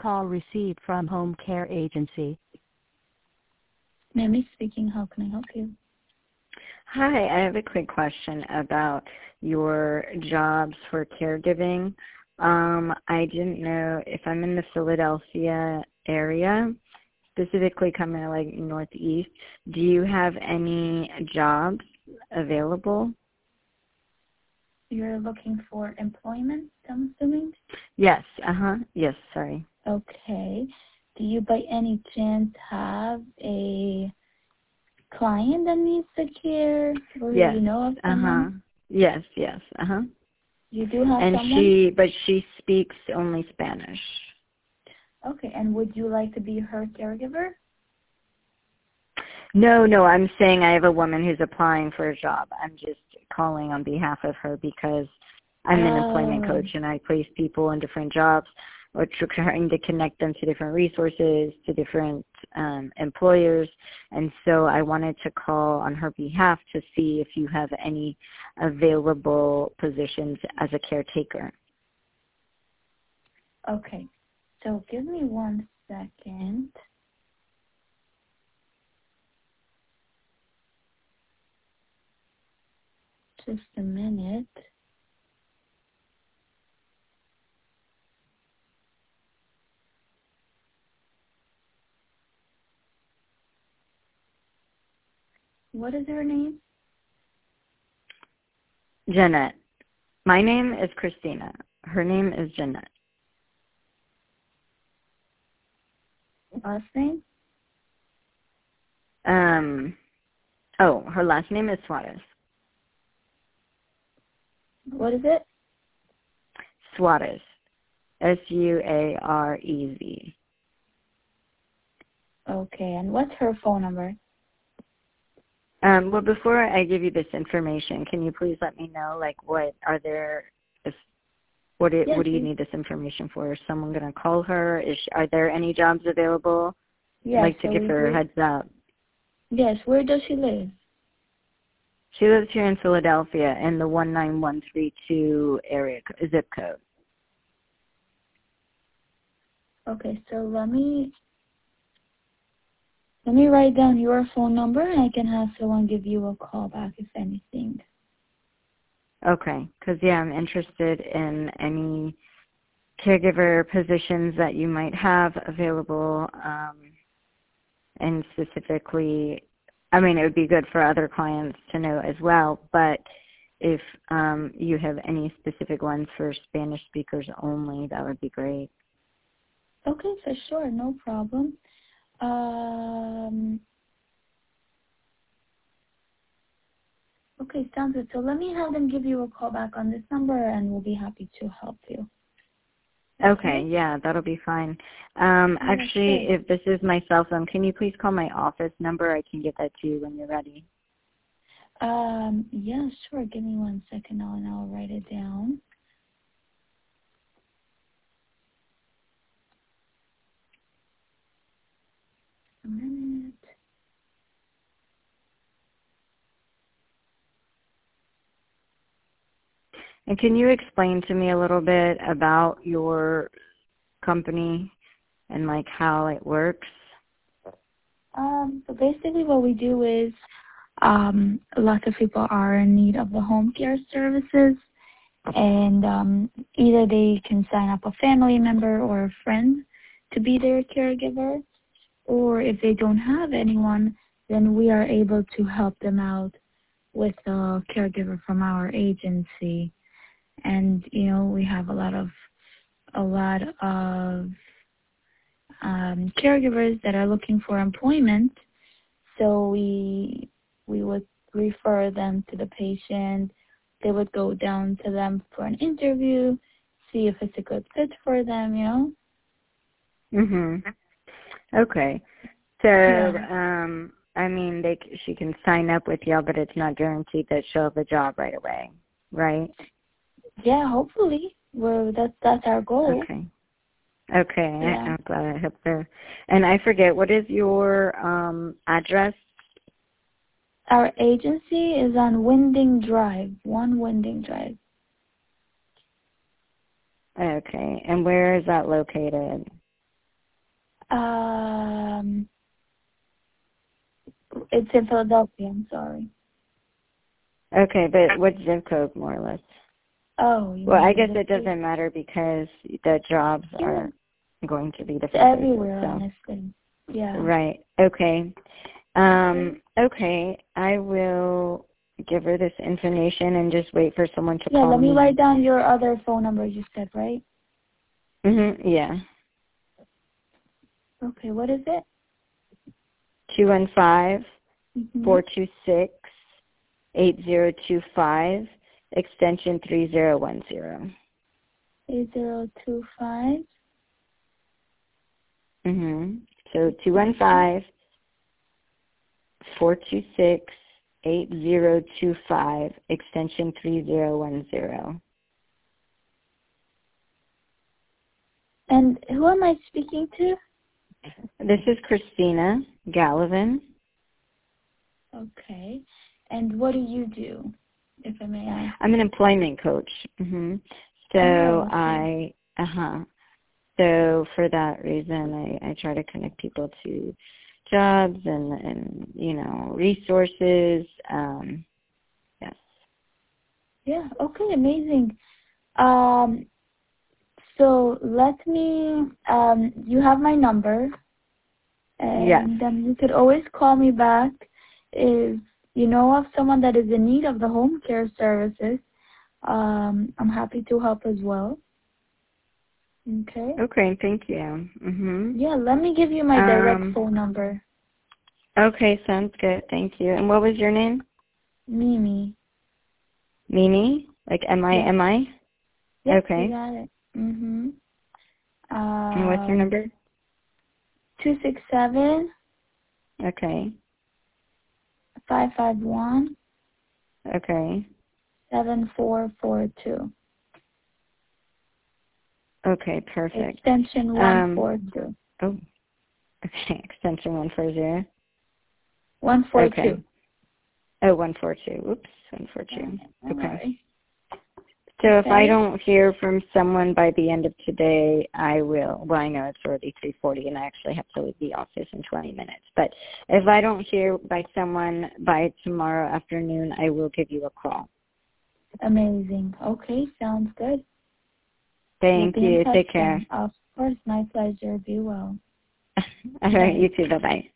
call received from Home Care Agency. Mamie speaking. How can I help you? Hi, I have a quick question about your jobs for caregiving. I didn't know if I'm in the Philadelphia area, specifically coming like northeast. Do you have any jobs available? You're looking for employment, I'm assuming? Yes, yes, sorry. Okay. Do you by any chance have a client that needs the care? Or Yes, you know of someone? Yes, You do have and someone? but she speaks only Spanish. Okay, and would you like to be her caregiver? No, I'm saying I have a woman who's applying for a job. I'm just calling on behalf of her because I'm an employment coach and I place people in different jobs or trying to connect them to different resources, to different employers. And so I wanted to call on her behalf to see if you have any available positions as a caretaker. Okay, so give me 1 second. Just a minute. What is her name? Jeanette. My name is Christina. Her name is Jeanette. Last name? Her last name is Suarez. What is it? Suarez. Suarez. Okay, and what's her phone number? Well, before I give you this information, can you please let me know, like, what do you need this information for? Is someone going to call her? Are there any jobs available? Yes, I'd like to give her a heads up. Yes, where does she live? She lives here in Philadelphia in the 19132 zip code. Okay, so let me write down your phone number and I can have someone give you a call back if anything. Okay, because, I'm interested in any caregiver positions that you might have available, and specifically, it would be good for other clients to know as well, but if you have any specific ones for Spanish speakers only, that would be great. Okay, for sure, no problem. Okay, sounds good. So let me have them give you a call back on this number and we'll be happy to help you. Okay, yeah, that'll be fine. Actually, if this is my cell phone, can you please call my office number? I can get that to you when you're ready. Yeah, sure. Give me 1 second now and I'll write it down. A minute. And can you explain to me a little bit about your company and like how it works? So basically what we do is lots of people are in need of the home care services, and either they can sign up a family member or a friend to be their caregiver, or if they don't have anyone, then we are able to help them out with a caregiver from our agency. And we have a lot of caregivers that are looking for employment, so we would refer them to the patient. They would go down to them for an interview, see if it's a good fit for them, Okay. So, she can sign up with y'all, but it's not guaranteed that she'll have a job right away, right? Yeah, hopefully. Well, that's our goal. Okay. Yeah. I'm glad I hope so. And I forget, what is your address? Our agency is on Winding Drive, 1 Winding Drive. Okay. And where is that located? It's in Philadelphia, I'm sorry. Okay, but what zip code, more or less? Oh, well, I guess it doesn't matter because the jobs are going to be different everywhere, places, so. honestly. Yeah. Right. Okay. Okay. I will give her this information and just wait for someone to call me. Yeah, let me write down your other phone number you said, right? Yeah. Okay, what is it? 215-426-8025, extension 3010. 8025. So 215-426-8025, extension 3010. And who am I speaking to? This is Christina Gallivan. Okay. And what do you do, if I may ask? I'm an employment coach. So okay. So for that reason, I try to connect people to jobs and resources. Yes. Yeah. Okay. Amazing. So let me. You have my number, and Yes. you could always call me back if you know of someone that is in need of the home care services. I'm happy to help as well. Okay. Okay, thank you. Yeah, let me give you my direct phone number. Okay, sounds good. Thank you. And what was your name? Mimi. Mimi? Like M-I-M-I? Yes, Okay. you got it. And what's your number? 267. Okay. 551. Okay. 7442. Okay, perfect. Extension 142. Oh, okay. Extension 140. 142. Okay. Oh, 142. Oops, 142. Okay. Right. So if I don't hear from someone by the end of today, I will. Well, I know it's already 3:40, and I actually have to leave the office in 20 minutes. But if I don't hear by someone by tomorrow afternoon, I will give you a call. Amazing. Okay, sounds good. Thank you. Take care. Of course, my pleasure. Be well. All right, you too. Bye-bye.